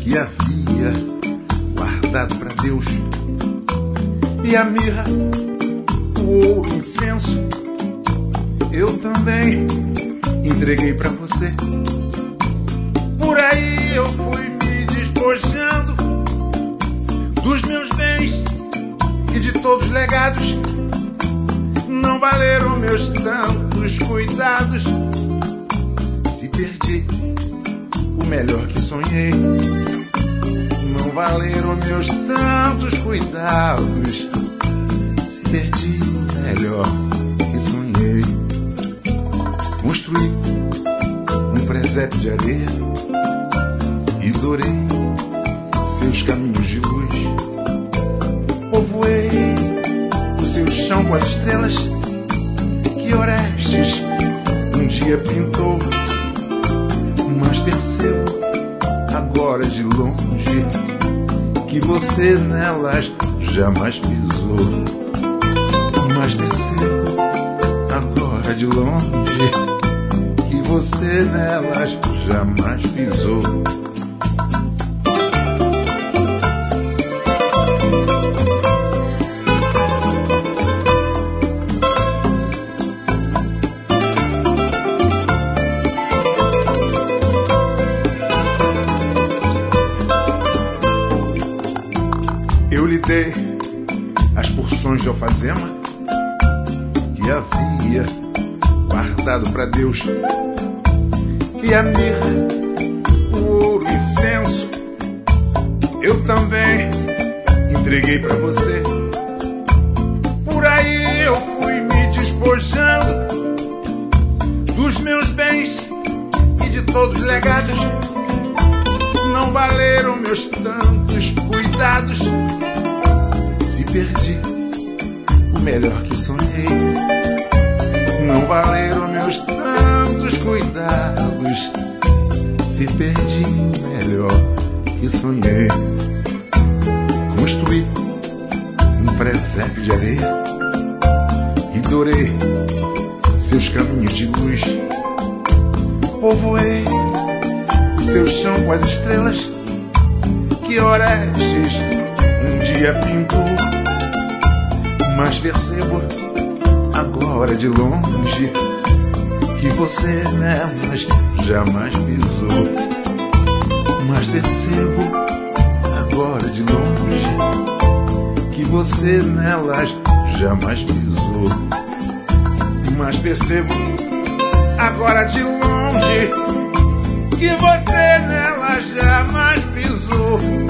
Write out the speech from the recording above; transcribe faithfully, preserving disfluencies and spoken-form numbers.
que havia guardado pra Deus. E a mirra, o ouro, o incenso, eu também entreguei pra você. Por aí eu fui me despojando dos meus bens e de todos os legados. Não valeram meus tantos cuidados. Se perdi o melhor que sonhei. Não valeram meus tantos cuidados. Se perdi o melhor que sonhei. Construí um presépio de areia e dourei seus caminhos de luz. Povoei o seu chão com as estrelas que Orestes um dia pintou. Mas percebo agora de longe que você nelas jamais pisou. Mas percebo agora de longe que você nelas jamais pisou. Eu lhe dei as porções de alfazema que havia guardado pra Deus. E a mirra, o ouro, o incenso, eu também entreguei pra você. Por aí eu fui me despojando dos meus bens e de todos os legados. Não valeram meus tantos cuidados. Se perdi o melhor que sonhei. Não valeram meus tantos cuidados. Se perdi o melhor que sonhei. Construí um presépio de areia e dourei seus caminhos de luz. Povoei o seu chão com as estrelas que Orestes um dia pintou. Mas percebo agora de longe que você nelas jamais pisou. Mas percebo agora de longe que você nelas jamais pisou. Mas percebo agora de longe que você nelas jamais pisou.